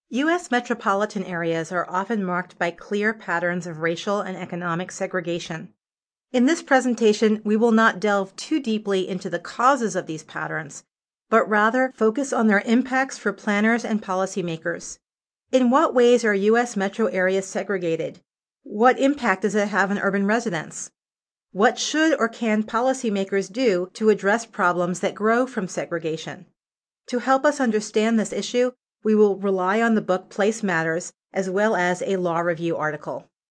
U.S. metropolitan areas are often marked by clear patterns of racial and economic segregation. In this presentation, we will not delve too deeply into the causes of these patterns, but rather focus on their impacts for planners and policymakers. In what ways are U.S. metro areas segregated? What impact does it have on urban residents? What should or can policymakers do to address problems that grow from segregation? To help us understand this issue, we will rely on the book Place Matters, as well as a law review article.